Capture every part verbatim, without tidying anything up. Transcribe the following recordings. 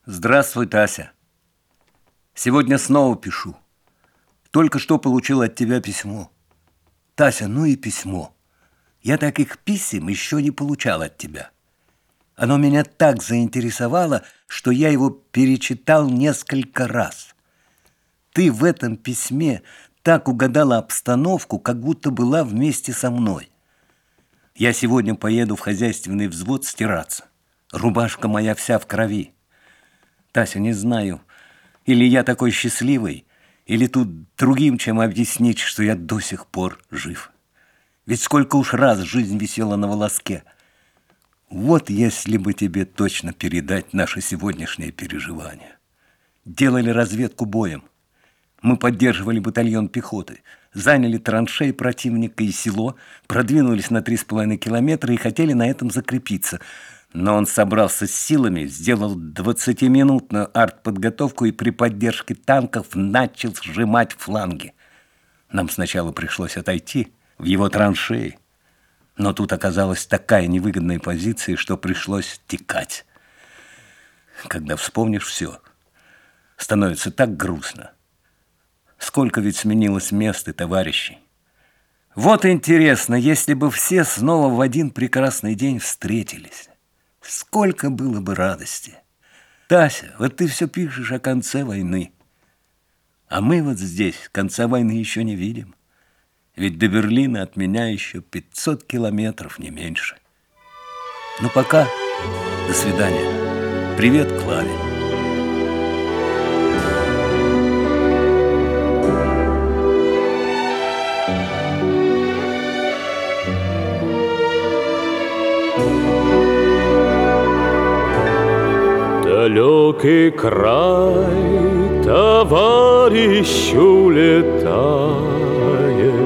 Здравствуй, Тася. Сегодня снова пишу. Только что получил от тебя письмо. Тася, ну и письмо. Я таких писем еще не получал от тебя. Оно меня так заинтересовало, что я его перечитал несколько раз. Ты в этом письме так угадала обстановку, как будто была вместе со мной. Я сегодня поеду в хозяйственный взвод стираться. Рубашка моя вся в крови. Тася, не знаю, или я такой счастливый, или тут другим чем объяснить, что я до сих пор жив. Ведь сколько уж раз жизнь висела на волоске. Вот если бы тебе точно передать наши сегодняшние переживания. Делали разведку боем. Мы поддерживали батальон пехоты, заняли траншеи противника и село, продвинулись на три с половиной километра и хотели на этом закрепиться. Но он собрался с силами, сделал двадцатиминутную артподготовку и при поддержке танков начал сжимать фланги. Нам сначала пришлось отойти в его траншеи, но тут оказалась такая невыгодная позиция, что пришлось текать. Когда вспомнишь все, становится так грустно. Сколько ведь сменилось мест и товарищей. Вот интересно, если бы все снова в один прекрасный день встретились, сколько было бы радости. Тася, вот ты все пишешь о конце войны. А мы вот здесь конца войны еще не видим. Ведь до Берлина от меня еще пятьсот километров, не меньше. Ну пока, до свидания. Привет, Клаве. Далекий край товарищу летает,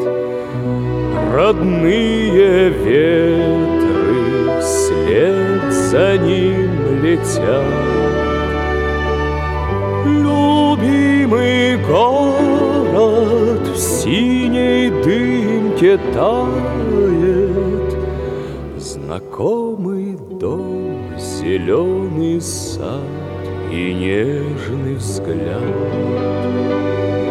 родные ветры вслед за ним летят. Любимый город в синей дымке тает, знакомый дом, зеленый сад и нежный взгляд.